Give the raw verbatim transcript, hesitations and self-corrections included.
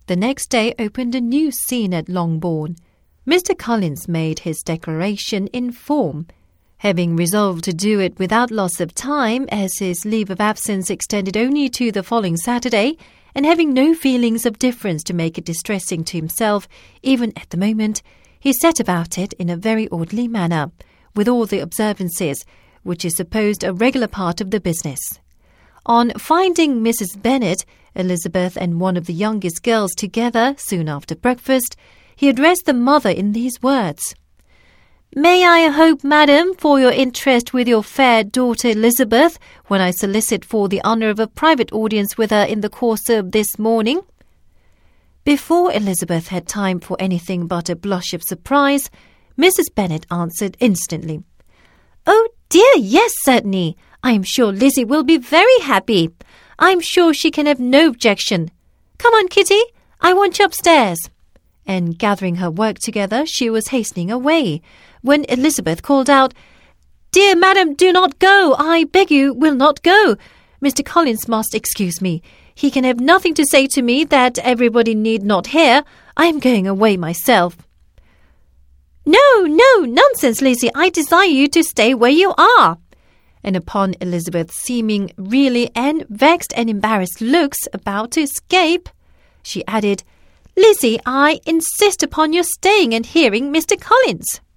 The next day opened a new scene at Longbourn. Mister Collins made his declaration in form. Having resolved to do it without loss of time, as his leave of absence extended only to the following Saturday, and having no feelings of difference to make it distressing to himself, even at the moment, he set about it in a very orderly manner, with all the observances, which is supposed a regular part of the business. On finding Missus Bennet, Elizabeth and one of the youngest girls together soon after breakfast, he addressed the mother in these words. "May I hope, madam, for your interest with your fair daughter Elizabeth, when I solicit for the honour of a private audience with her in the course of this morning?" Before Elizabeth had time for anything but a blush of surprise, Missus Bennet answered instantly. "Oh dear, yes, certainly. I am sure Lizzie will be very happy. I am sure she can have no objection. Come on, Kitty, I want you upstairs." And gathering her work together, she was hastening away, when Elizabeth called out, "Dear madam, do not go. I beg you will not go. Mister Collins must excuse me. He can have nothing to say to me that everybody need not hear. I am going away myself." "No, no, nonsense, Lizzie. I desire you to stay where you are." And upon Elizabeth's seeming really and vexed and embarrassed looks about to escape, she added, "Lizzie, I insist upon your staying and hearing Mister Collins."